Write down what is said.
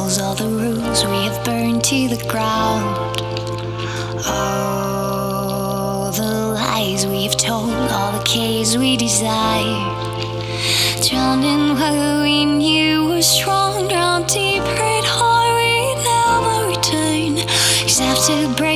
walls, all the rules we have burned to the ground. Oh, the lies we have told, all the caves we desire. Drowned in what we knew was strong, drowned deep, hurt hard, we never return. Except to break